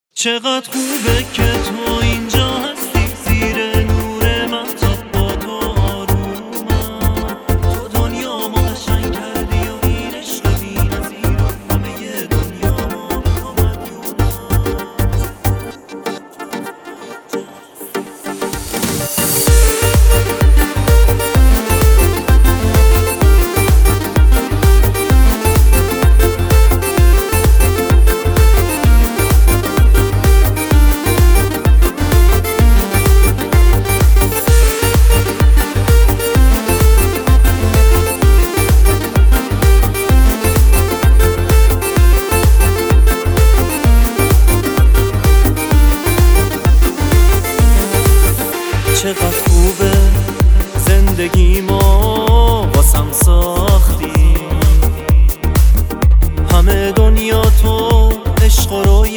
چقدر خوبه که تو اینجا هستی، زیر نور مهتاب با تو آرومم. تو دنیامو قشنگ کردی و این عشق بی‌نظیر و همه دنیامو به تو مدیونم. چقدر خوبه زندگیمو واسم ساختی، همه دنیا تو عشق و